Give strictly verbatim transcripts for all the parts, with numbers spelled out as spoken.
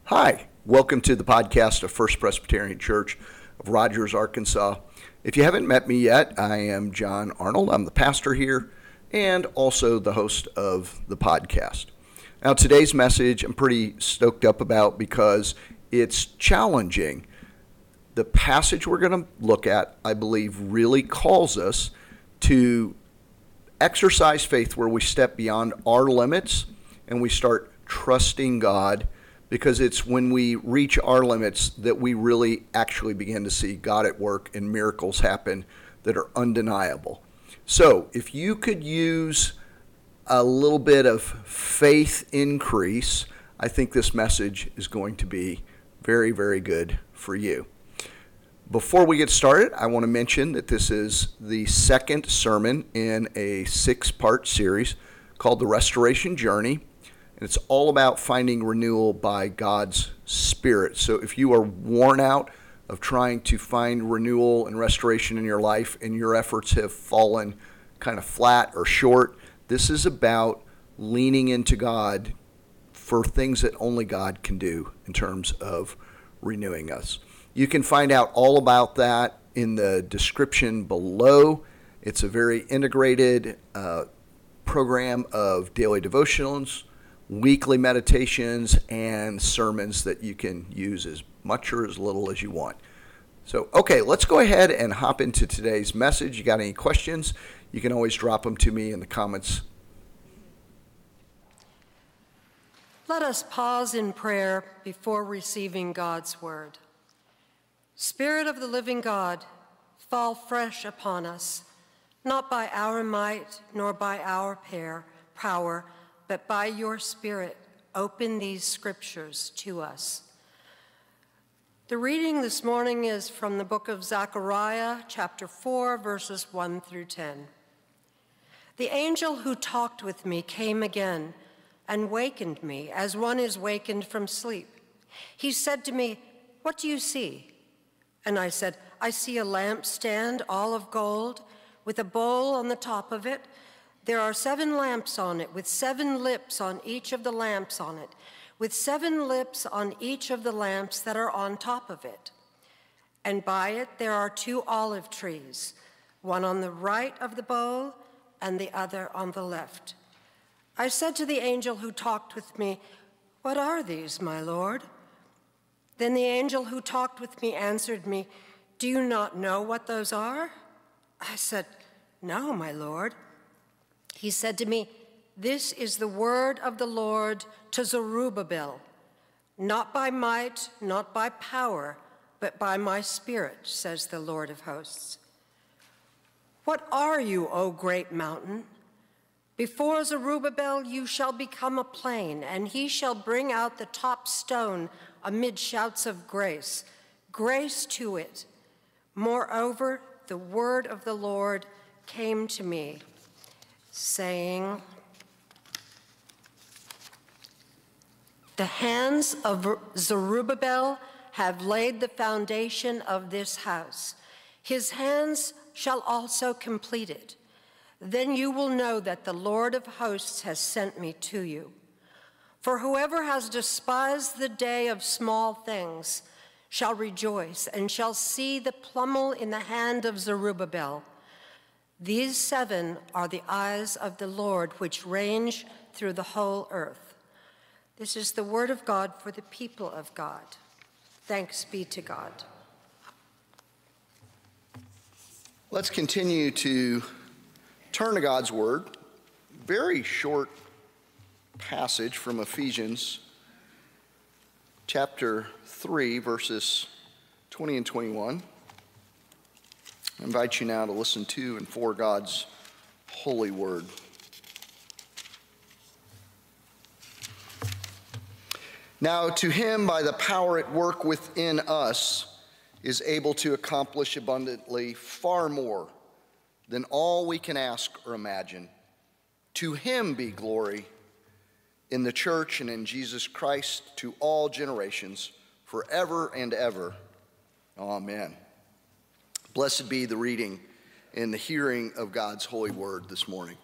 Hi, welcome to the podcast of First Presbyterian Church of Rogers, Arkansas. If you haven't met me yet, I am John Arnold. I'm the pastor here and also the host of the podcast. Now, today's message I'm pretty stoked up about because it's challenging. The passage we're going to look at, I believe, really calls us to exercise faith where we step beyond our limits and we start trusting God, because it's when we reach our limits that we really actually begin to see God at work and miracles happen that are undeniable. So if you could use a little bit of faith increase, I think this message is going to be very, very good for you. Before we get started, I want to mention that this is the second sermon in a six-part series called The Restoration Journey. And it's all about finding renewal by God's Spirit. So if you are worn out of trying to find renewal and restoration in your life and your efforts have fallen kind of flat or short, this is about leaning into God for things that only God can do in terms of renewing us. You can find out all about that in the description below. It's a very integrated uh, program of daily devotionals, weekly meditations, and sermons that you can use as much or as little as you want. So, okay, let's go ahead and hop into today's message. You got any questions? You can always drop them to me in the comments. Let us pause in prayer before receiving God's word. Spirit of the living God, fall fresh upon us, not by our might nor by our power, but by your Spirit, open these scriptures to us. The reading this morning is from the book of Zechariah, chapter four, verses one through ten. The angel who talked with me came again and wakened me as one is wakened from sleep. He said to me, "What do you see?" And I said, "I see a lampstand, all of gold, with a bowl on the top of it. There are seven lamps on it, with seven lips on each of the lamps on it, with seven lips on each of the lamps that are on top of it. And by it there are two olive trees, one on the right of the bowl and the other on the left." I said to the angel who talked with me, "What are these, my Lord?" Then the angel who talked with me answered me, "Do you not know what those are?" I said, "No, my Lord." He said to me, "This is the word of the Lord to Zerubbabel, not by might, not by power, but by my Spirit, says the Lord of hosts. What are you, O great mountain? Before Zerubbabel you shall become a plain, and he shall bring out the top stone amid shouts of grace, grace to it. Moreover, the word of the Lord came to me, saying, the hands of Zerubbabel have laid the foundation of this house. His hands shall also complete it. Then you will know that the Lord of hosts has sent me to you. For whoever has despised the day of small things shall rejoice and shall see the plummel in the hand of Zerubbabel. These seven are the eyes of the Lord, which range through the whole earth. This is the word of God for the people of God. Thanks be to God. Let's continue to turn to God's word. Very short passage from Ephesians chapter three, verses twenty and twenty-one. I invite you now to listen to and for God's holy word. Now to him, by the power at work within us, is able to accomplish abundantly far more than all we can ask or imagine. To him be glory in the church and in Jesus Christ to all generations, forever and ever. Amen. Blessed be the reading and the hearing of God's holy word this morning.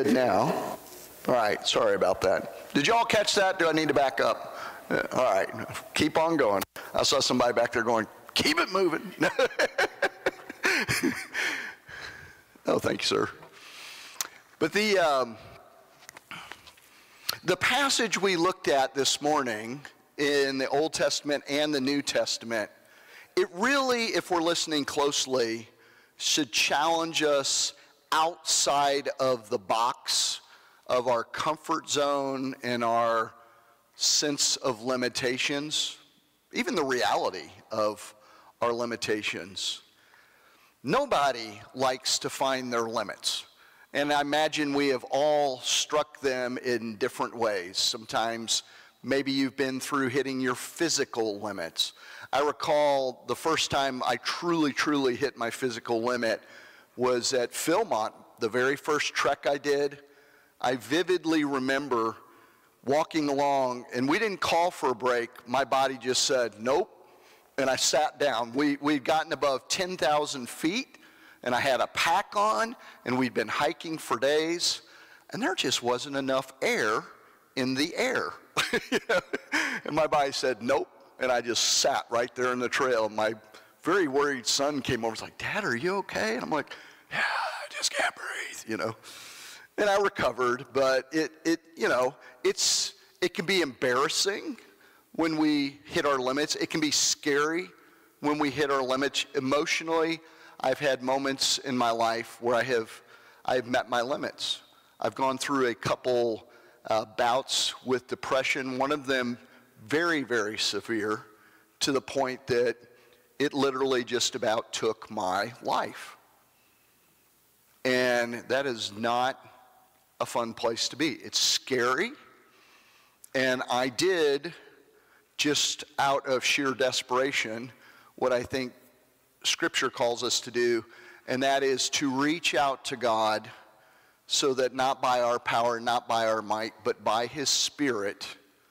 good now. All right, sorry about that. Did y'all catch that? Do I need to back up? Uh, all right, keep on going. I saw somebody back there going, keep it moving. Oh, thank you, sir. But the, um, the passage we looked at this morning in the Old Testament and the New Testament, it really, if we're listening closely, should challenge us outside of the box of our comfort zone and our sense of limitations, even the reality of our limitations. Nobody likes to find their limits. And I imagine we have all struck them in different ways. Sometimes maybe you've been through hitting your physical limits. I recall the first time I truly, truly hit my physical limit was at Philmont, the very first trek I did. I vividly remember walking along, and we didn't call for a break. My body just said, nope, and I sat down. We, we'd gotten above ten thousand feet, and I had a pack on, and we'd been hiking for days, and there just wasn't enough air in the air. You know? And my body said, nope, and I just sat right there in the trail. My very worried son came over and was like, Dad, are you okay? And I'm like, yeah, I just can't breathe, you know. And I recovered, but it, it, you know, it's, it can be embarrassing when we hit our limits. It can be scary when we hit our limits. Emotionally, I've had moments in my life where I have, I've met my limits. I've gone through a couple uh, bouts with depression, one of them very, very severe, to the point that it literally just about took my life. And that is not a fun place to be. It's scary, and I did, just out of sheer desperation, what I think Scripture calls us to do, and that is to reach out to God so that not by our power, not by our might, but by His Spirit,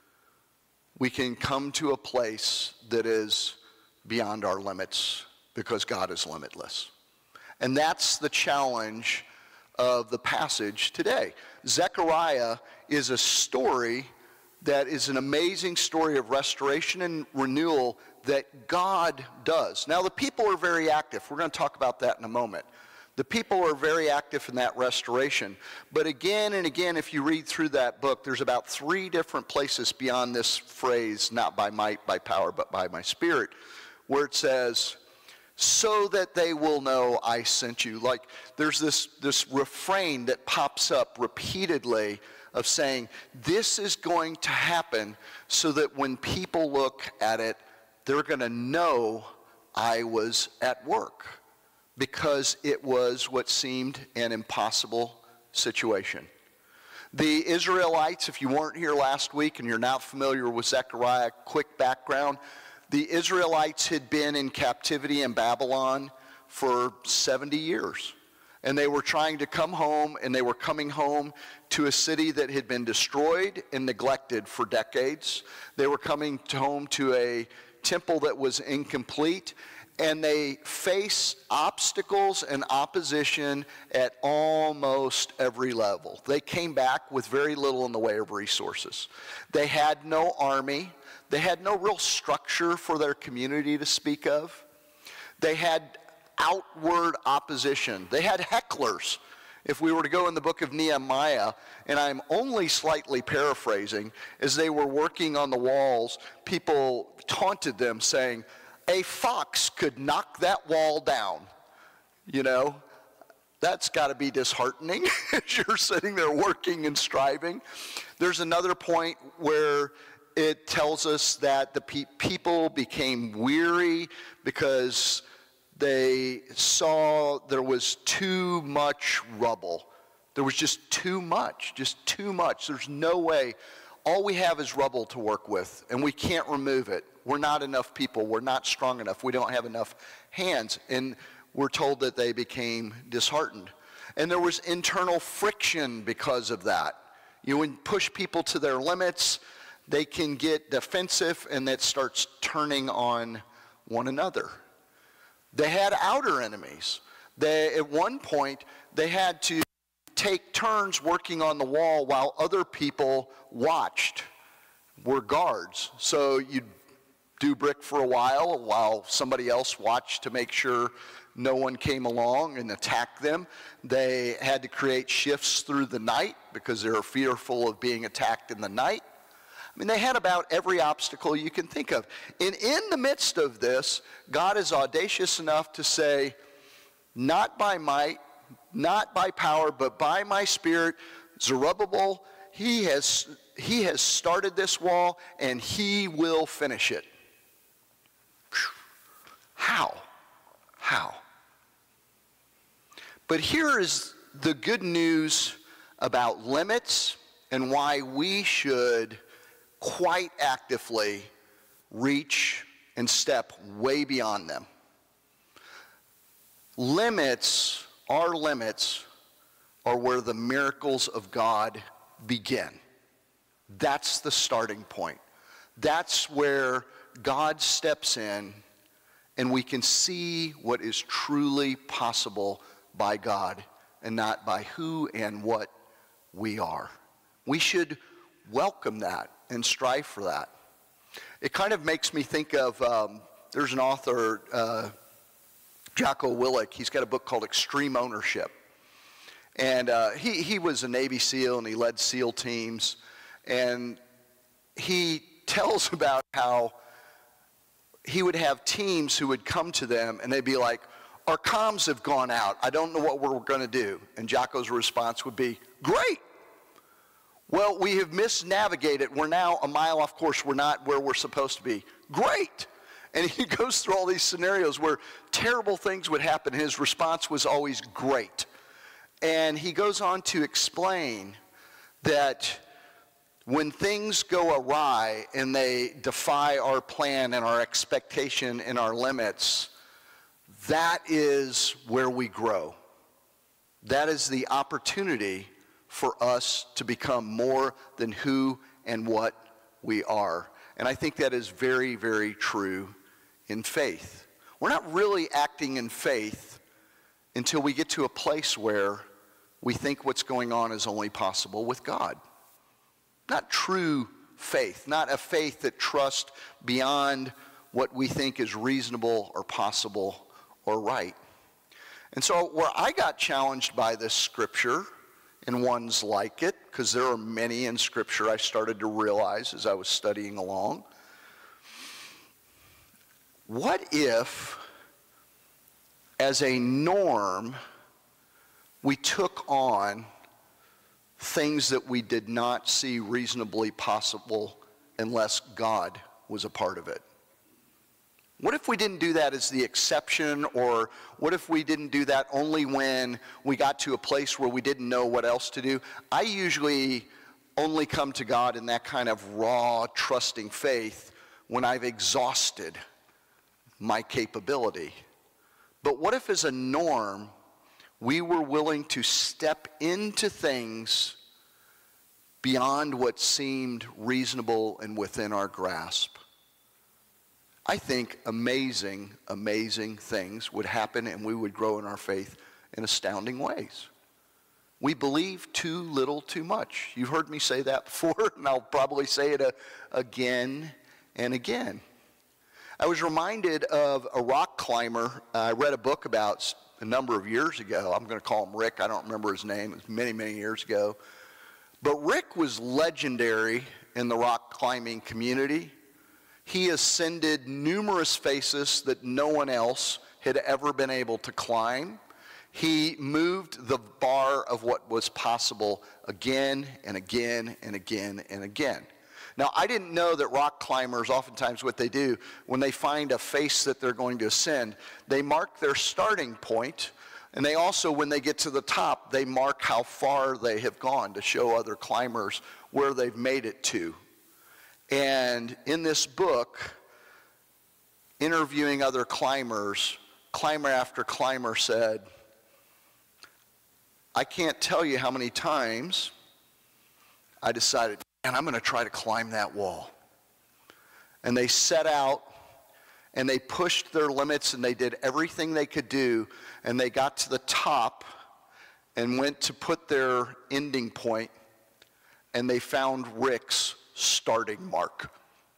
we can come to a place that is beyond our limits, because God is limitless. And that's the challenge of the passage today. Zechariah is a story that is an amazing story of restoration and renewal that God does. Now, the people are very active. We're going to talk about that in a moment. The people are very active in that restoration. But again and again, if you read through that book, there's about three different places beyond this phrase, not by might, by power, but by my Spirit, where it says, so that they will know I sent you. Like there's this, this refrain that pops up repeatedly of saying, this is going to happen so that when people look at it, they're going to know I was at work, because it was what seemed an impossible situation. The Israelites, if you weren't here last week and you're not familiar with Zechariah, quick background, the Israelites had been in captivity in Babylon for seventy years. And they were trying to come home, and they were coming home to a city that had been destroyed and neglected for decades. They were coming to home to a temple that was incomplete, and they face obstacles and opposition at almost every level. They came back with very little in the way of resources. They had no army. They had no real structure for their community to speak of. They had outward opposition. They had hecklers. If we were to go in the book of Nehemiah, and I'm only slightly paraphrasing, as they were working on the walls, people taunted them saying, a fox could knock that wall down. You know, that's got to be disheartening as you're sitting there working and striving. There's another point where it tells us that the pe- people became weary because they saw there was too much rubble. There was just too much, just too much. There's no way. All we have is rubble to work with, and we can't remove it. We're not enough people. We're not strong enough. We don't have enough hands. And we're told that they became disheartened. And there was internal friction because of that. You know, when you push people to their limits, they can get defensive, and that starts turning on one another. They had outer enemies. They, at one point, they had to take turns working on the wall while other people watched, were guards. So you'd do brick for a while while somebody else watched to make sure no one came along and attacked them. They had to create shifts through the night because they were fearful of being attacked in the night. I mean, they had about every obstacle you can think of. And in the midst of this, God is audacious enough to say, not by might, not by power, but by my Spirit, Zerubbabel, he has, he has started this wall and he will finish it. How? How? But here is the good news about limits and why we should quite actively reach and step way beyond them. Limits, our limits, are where the miracles of God begin. That's the starting point. That's where God steps in and we can see what is truly possible by God and not by who and what we are. We should welcome that and strive for that. It kind of makes me think of, um, there's an author, uh, Jocko Willink. He's got a book called Extreme Ownership. And uh, he, he was a Navy SEAL and he led SEAL teams. And he tells about how he would have teams who would come to them and they'd be like, our comms have gone out. I don't know what we're going to do. And Jocko's response would be, great. Well, we have misnavigated. We're now a mile off course. We're not where we're supposed to be. Great. And he goes through all these scenarios where terrible things would happen. His response was always great. And he goes on to explain that when things go awry and they defy our plan and our expectation and our limits, that is where we grow. That is the opportunity for us to become more than who and what we are. And I think that is very, very true in faith. We're not really acting in faith until we get to a place where we think what's going on is only possible with God. Not true faith, not a faith that trusts beyond what we think is reasonable or possible or right. And so where I got challenged by this scripture and ones like it, because there are many in scripture I started to realize as I was studying along, what if as a norm we took on things that we did not see reasonably possible unless God was a part of it? What if we didn't do that as the exception, or what if we didn't do that only when we got to a place where we didn't know what else to do? I usually only come to God in that kind of raw, trusting faith when I've exhausted my capability. But what if as a norm, we were willing to step into things beyond what seemed reasonable and within our grasp? I think amazing, amazing things would happen and we would grow in our faith in astounding ways. We believe too little too much. You've heard me say that before, and I'll probably say it a, again and again. I was reminded of a rock climber I read a book about a number of years ago. I'm going to call him Rick. I don't remember his name. It was many, many years ago. But Rick was legendary in the rock climbing community. He ascended numerous faces that no one else had ever been able to climb. He moved the bar of what was possible again and again and again and again. Now, I didn't know that rock climbers, oftentimes what they do, when they find a face that they're going to ascend, they mark their starting point, and they also, when they get to the top, they mark how far they have gone to show other climbers where they've made it to. And in this book, interviewing other climbers, climber after climber said, I can't tell you how many times I decided, and I'm going to try to climb that wall. And they set out and they pushed their limits and they did everything they could do, and they got to the top and went to put their ending point, and they found Rick's starting mark.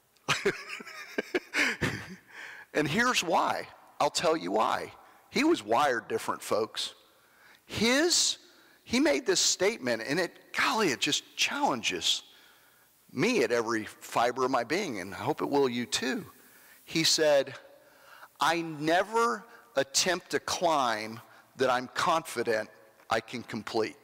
And here's why. I'll tell you why. He was wired different, folks. His, he made this statement, and it, golly, it just challenges me at every fiber of my being, and I hope it will you too. He said, I never attempt a climb that I'm confident I can complete.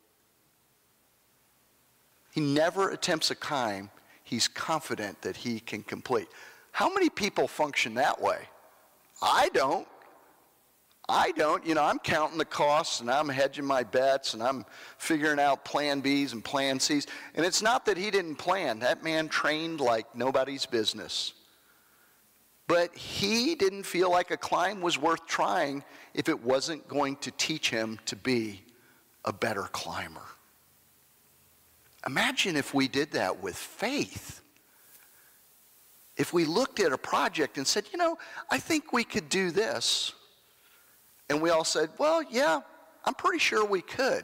He never attempts a climb he's confident that he can complete. How many people function that way? I don't. I don't. You know, I'm counting the costs, and I'm hedging my bets, and I'm figuring out plan B's and plan C's. And it's not that he didn't plan. That man trained like nobody's business. But he didn't feel like a climb was worth trying if it wasn't going to teach him to be a better climber. Imagine if we did that with faith. If we looked at a project and said, you know, I think we could do this. And we all said, well, yeah, I'm pretty sure we could.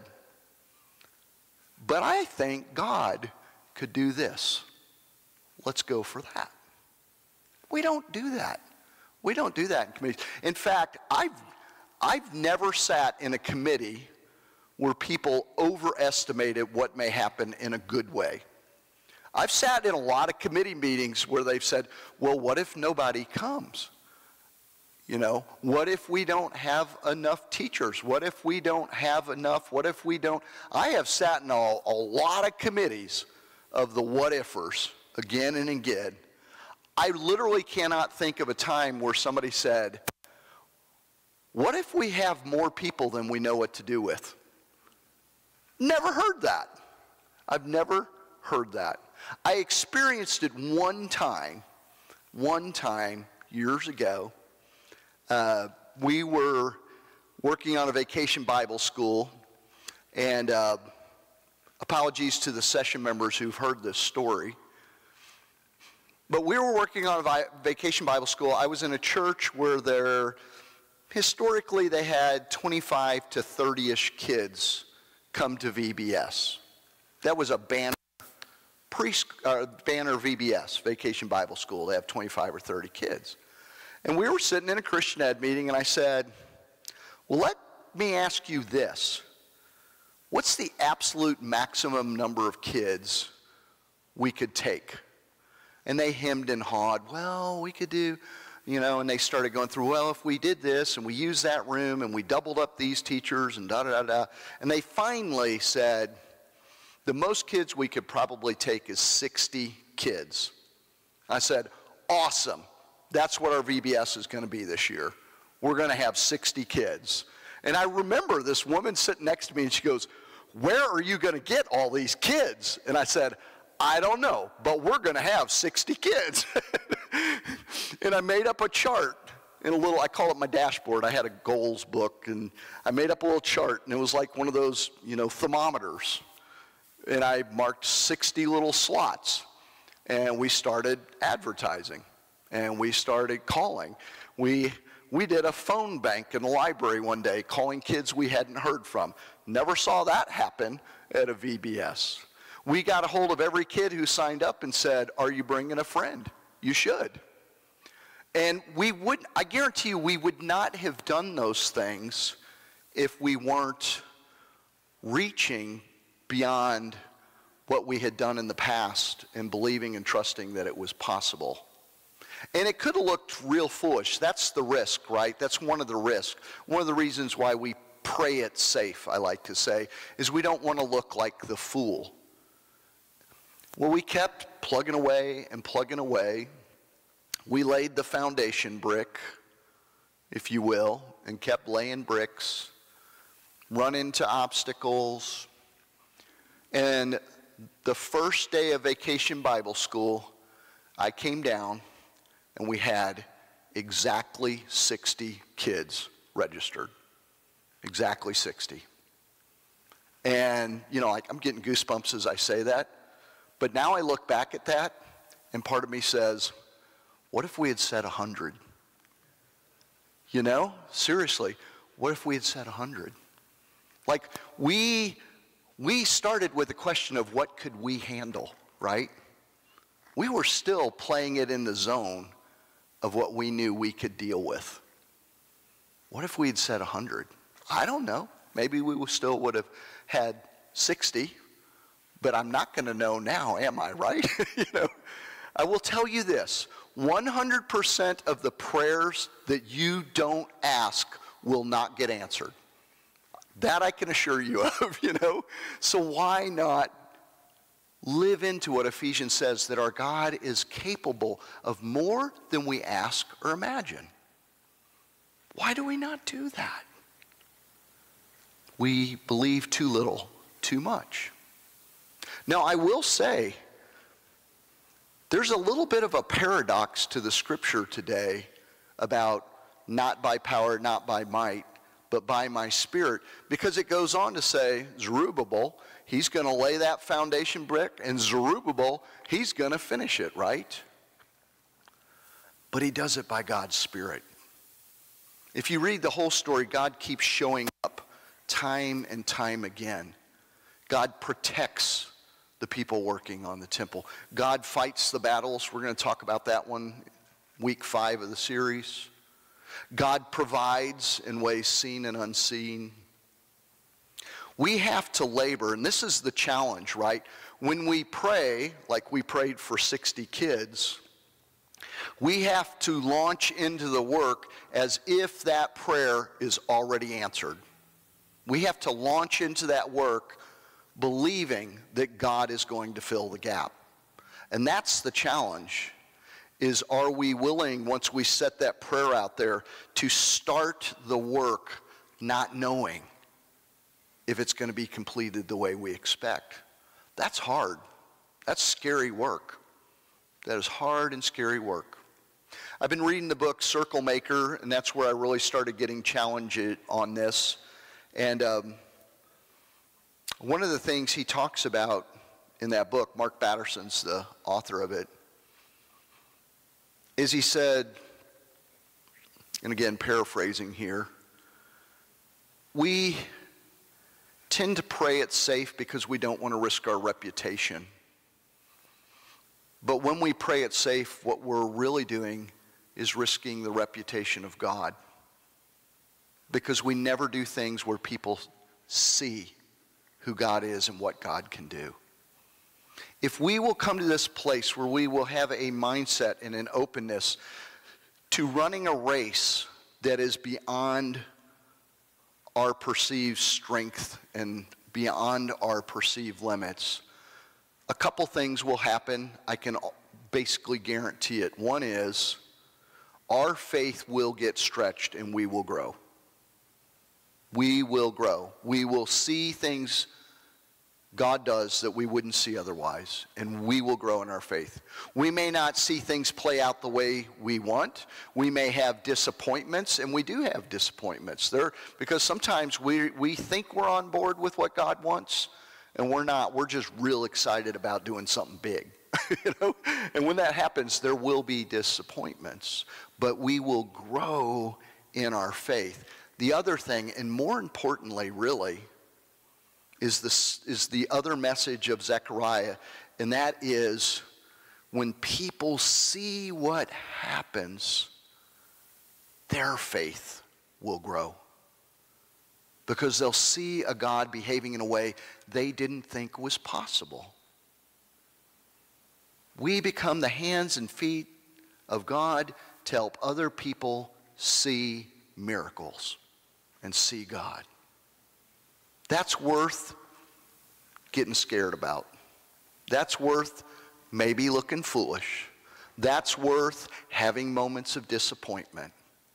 But I think God could do this. Let's go for that. We don't do that. We don't do that in committees. In fact, I've, I've never sat in a committee where people overestimated what may happen in a good way. I've sat in a lot of committee meetings where they've said, well, what if nobody comes? You know, what if we don't have enough teachers? What if we don't have enough? What if we don't? I have sat in a, a lot of committees of the what-ifers again and again. I literally cannot think of a time where somebody said, what if we have more people than we know what to do with? Never heard that. I've never heard that. I experienced it one time, one time years ago. Uh, we were working on a vacation Bible school, and uh, apologies to the session members who've heard this story. But we were working on a vacation Bible school. I was in a church where there, historically, they had twenty-five to thirty-ish kids come to V B S. That was a banner, pre, uh, banner V B S, Vacation Bible School. They have twenty-five or thirty kids. And we were sitting in a Christian Ed meeting, and I said, well, let me ask you this. What's the absolute maximum number of kids we could take? And they hemmed and hawed, well, we could do, you know, and they started going through, well, if we did this, and we used that room, and we doubled up these teachers, and da-da-da-da. And they finally said, the most kids we could probably take is sixty kids. I said, awesome. That's what our V B S is going to be this year. We're going to have sixty kids. And I remember this woman sitting next to me, and she goes, where are you going to get all these kids? And I said, I don't know, but we're going to have sixty kids. And I made up a chart in a little, I call it my dashboard. I had a goals book, and I made up a little chart, and it was like one of those, you know, thermometers. And I marked sixty little slots, and we started advertising. And we started calling. We, we did a phone bank in the library one day, calling kids we hadn't heard from. Never saw that happen at a V B S. We got a hold of every kid who signed up and said, are you bringing a friend? You should. And we would, I guarantee you, we would not have done those things if we weren't reaching beyond what we had done in the past and believing and trusting that it was possible. And it could have looked real foolish. That's the risk, right? That's one of the risks. One of the reasons why we pray it safe, I like to say, is we don't want to look like the fool. Well, we kept plugging away and plugging away. We laid the foundation brick, if you will, and kept laying bricks, run into obstacles. And the first day of Vacation Bible School, I came down, and we had exactly sixty kids registered. Exactly sixty. And, you know, like, I'm getting goosebumps as I say that. But now I look back at that, and part of me says, what if we had said one hundred? You know, seriously, what if we had said one hundred? Like, we, we started with the question of what could we handle, right? We were still playing it in the zone of what we knew we could deal with. What if we had said one hundred? I don't know. Maybe we still would have had sixty, but I'm not going to know now, am I, right? You know, I will tell you this, one hundred percent of the prayers that you don't ask will not get answered. That I can assure you of, you know. So why not live into what Ephesians says, that our God is capable of more than we ask or imagine? Why do we not do that? We believe too little, too much. Now, I will say, there's a little bit of a paradox to the scripture today about not by power, not by might, but by my Spirit, because it goes on to say, Zerubbabel, he's going to lay that foundation brick, and Zerubbabel, he's going to finish it, right? But he does it by God's Spirit. If you read the whole story, God keeps showing up time and time again. God protects the people working on the temple. God fights the battles. We're going to talk about that one, week five of the series. God provides in ways seen and unseen. We have to labor, and this is the challenge, right? When we pray, like we prayed for sixty kids, we have to launch into the work as if that prayer is already answered. We have to launch into that work believing that God is going to fill the gap. And that's the challenge, is are we willing, once we set that prayer out there, to start the work not knowing if it's going to be completed the way we expect? That's hard. That's scary work. That is hard and scary work. I've been reading the book Circle Maker, and that's where I really started getting challenged on this. And um, one of the things he talks about in that book, Mark Batterson's the author of it, is he said, and again paraphrasing here, we tend to pray it safe because we don't want to risk our reputation. But when we pray it safe, what we're really doing is risking the reputation of God, because we never do things where people see who God is and what God can do. If we will come to this place where we will have a mindset and an openness to running a race that is beyond our perceived strength and beyond our perceived limits, a couple things will happen. I can basically guarantee it. One is our faith will get stretched and we will grow. We will grow. We will see things God does that we wouldn't see otherwise, and we will grow in our faith. We may not see things play out the way we want. We may have disappointments, and we do have disappointments. There, because sometimes we, we think we're on board with what God wants, and we're not. We're just real excited about doing something big. You know? And when that happens, there will be disappointments, but we will grow in our faith. The other thing, and more importantly, really, is this is the other message of Zechariah, and that is when people see what happens, their faith will grow. Because they'll see a God behaving in a way they didn't think was possible. We become the hands and feet of God to help other people see miracles and see God. That's worth getting scared about. That's worth maybe looking foolish. That's worth having moments of disappointment.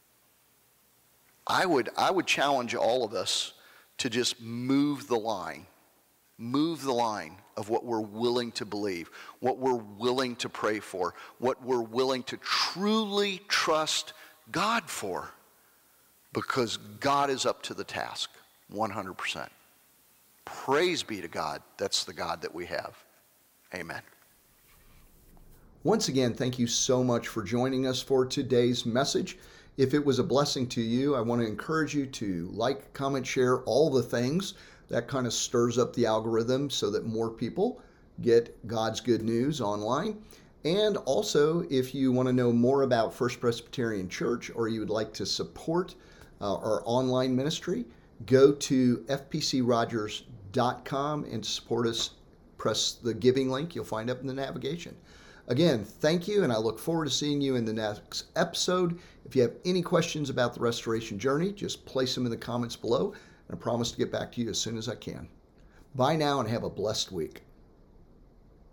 I would, I would challenge all of us to just move the line. Move the line of what we're willing to believe, what we're willing to pray for, what we're willing to truly trust God for. Because God is up to the task, one hundred percent. Praise be to God. That's the God that we have. Amen. Once again, thank you so much for joining us for today's message. If it was a blessing to you, I want to encourage you to like, comment, share, all the things. That kind of stirs up the algorithm so that more people get God's good news online. And also, if you want to know more about First Presbyterian Church, or you would like to support uh, our online ministry, go to f p c rogers dot com and support us. Press the giving link you'll find up in the navigation. Again, thank you, and I look forward to seeing you in the next episode. If you have any questions about the restoration journey, just place them in the comments below, and I promise to get back to you as soon as I can. Bye now, and have a blessed week.